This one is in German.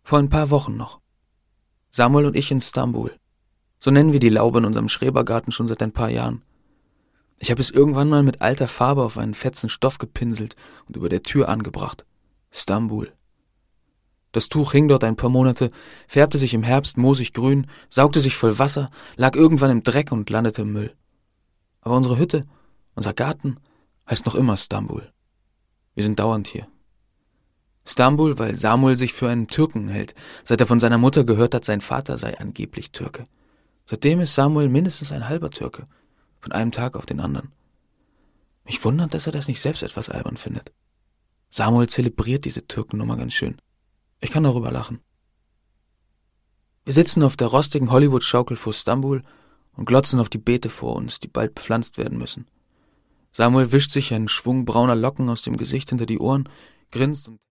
Vor ein paar Wochen noch. Samuel und ich in Stambul. So nennen wir die Laube in unserem Schrebergarten schon seit ein paar Jahren. Ich habe es irgendwann mal mit alter Farbe auf einen fetzen Stoff gepinselt und über der Tür angebracht. Stambul. Das Tuch hing dort ein paar Monate, färbte sich im Herbst moosig grün, saugte sich voll Wasser, lag irgendwann im Dreck und landete im Müll. Aber unsere Hütte, unser Garten, heißt noch immer Stambul. Wir sind dauernd hier. Stambul, weil Samuel sich für einen Türken hält, seit er von seiner Mutter gehört hat, sein Vater sei angeblich Türke. Seitdem ist Samuel mindestens ein halber Türke, von einem Tag auf den anderen. Mich wundert, dass er das nicht selbst etwas albern findet. Samuel zelebriert diese Türkennummer ganz schön. Ich kann darüber lachen. Wir sitzen auf der rostigen Hollywood-Schaukel vor Stambul und glotzen auf die Beete vor uns, die bald bepflanzt werden müssen. Samuel wischt sich einen Schwung brauner Locken aus dem Gesicht hinter die Ohren, grinst und